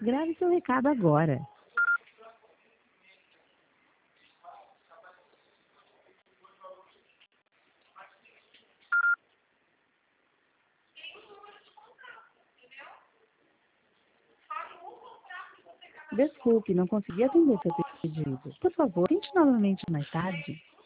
Grave seu recado agora. Desculpe, não consegui atender seu pedido. Por favor, tente novamente mais tarde.